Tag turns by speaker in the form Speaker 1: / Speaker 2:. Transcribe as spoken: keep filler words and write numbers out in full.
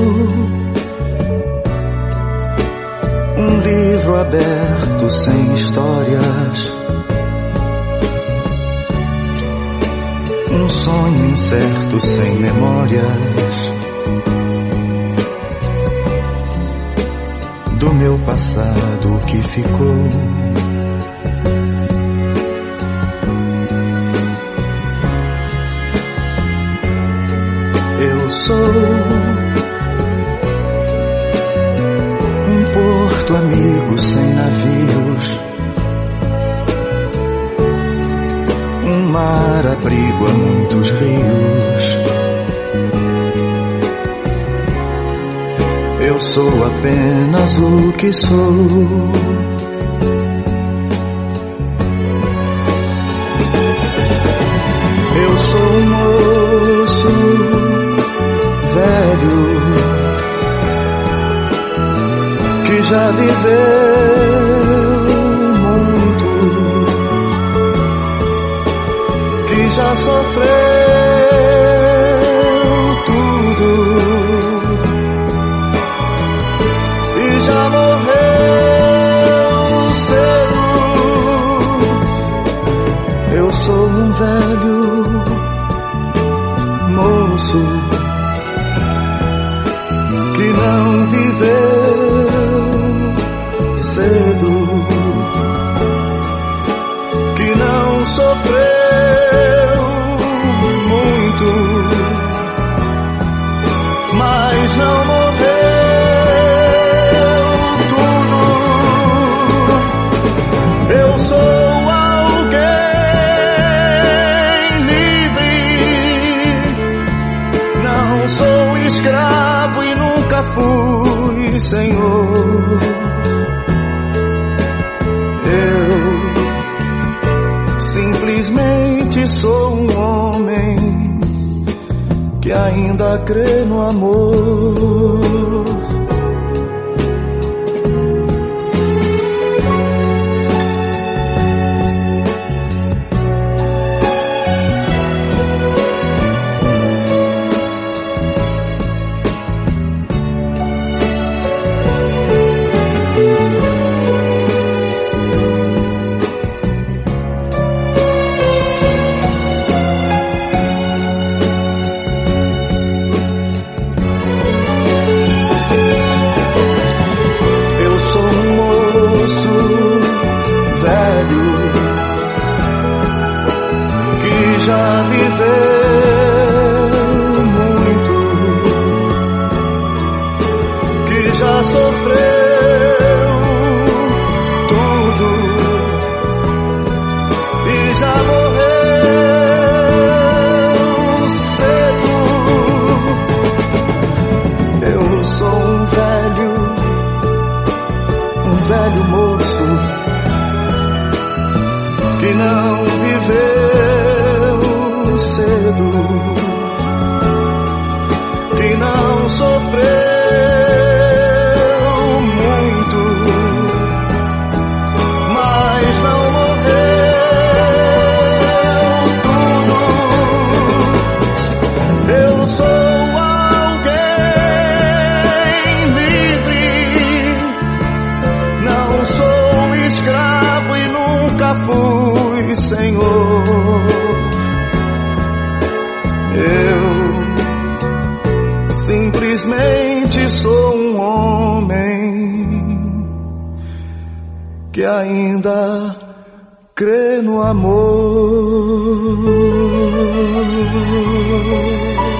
Speaker 1: um livro aberto sem histórias, um sonho incerto sem memórias do meu passado que ficou. Eu sou um porto amigo sem navios, um mar abrigo a muitos rios. Eu sou apenas o que sou. Eu sou um moço velho que já viveu muito, que já sofreu tudo e já morreu cedo. Eu sou um velho moço que não viveu cedo, que não sofreu muito, mas não morreu tudo. Eu sou alguém livre, não sou escravo e nunca fui senhor. Eu simplesmente sou um homem que ainda crê no amor. Já viveu muito, que já sofreu tudo e já morreu cedo. Eu sou um velho, um velho moço que não viveu cedo, que não sofreu muito, mas não morreu tudo. Eu sou alguém livre, não sou escravo e nunca fui senhor. Eu simplesmente sou um homem que ainda crê no amor.